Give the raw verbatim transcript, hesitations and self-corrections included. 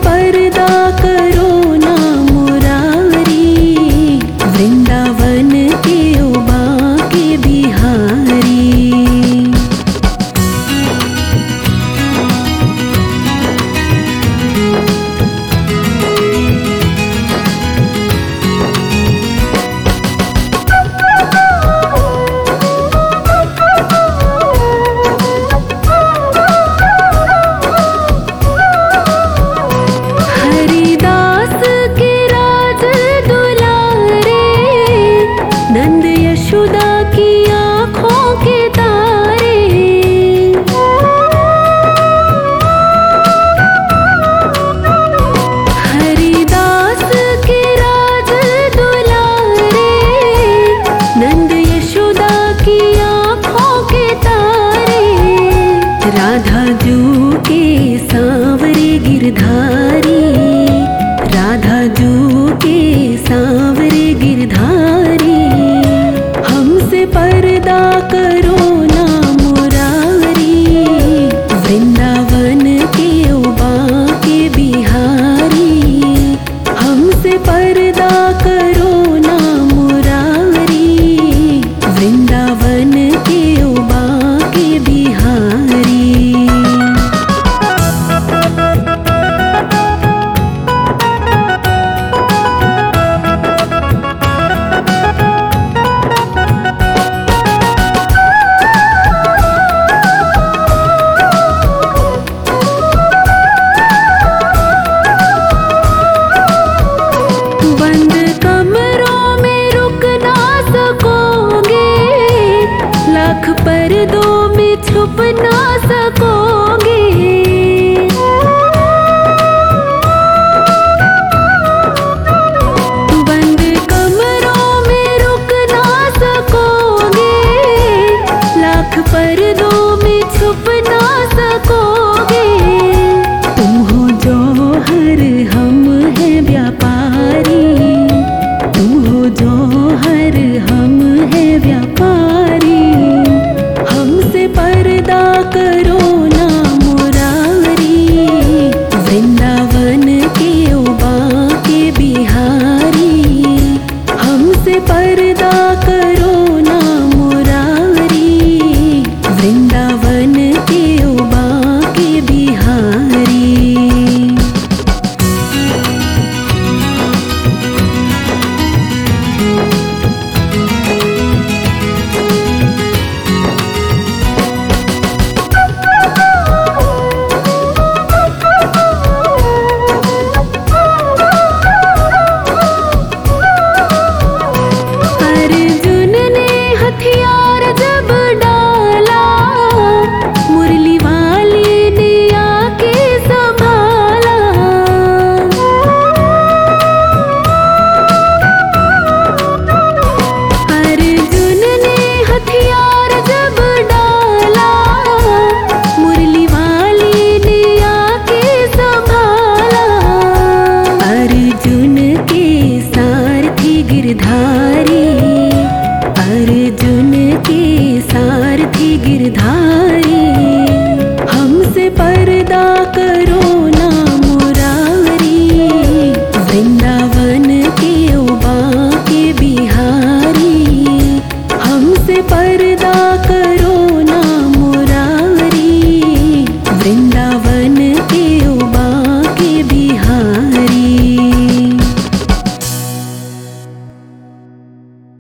पर्दा करो ना मुरारी, वृंदावन के उबा के बिहारी। हरिदास के राज दुलारे, नंद यशोदा की आँखों के तारे। हरिदास के राज दुलारे, नंद यशोदा की आँखों के तारे। राधा जू के सांवरे गिरधारी, राधा जू के सांवरे गिरधारी। हमसे पर्दा करो ना मुरारी, वृंदावन के उबा के बिहारी। हमसे पर्दा करो ना मुरारी, वृंदावन के उबा के बिहारी। बंद कमरों में रुक ना सकोगे, लाख पर्दों में छुप ना सकोगे। बंद कमरों में रुक ना सकोगे, लाख पर्दों में छुप ना सकोगे। तुम हो जौहर हम